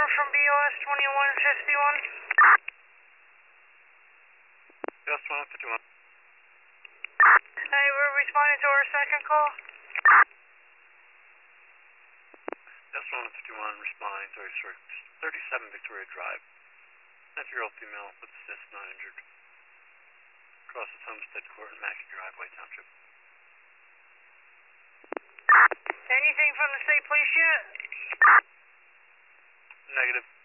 from BOS 2151. BOS 2151. Hey, we're responding to our second call. BOS 2151 responding to 37 Victoria Drive. 9-year-old female with cyst, not injured. Crosses Homestead Court and Mackey Driveway Township. Anything from the state police yet? Negative.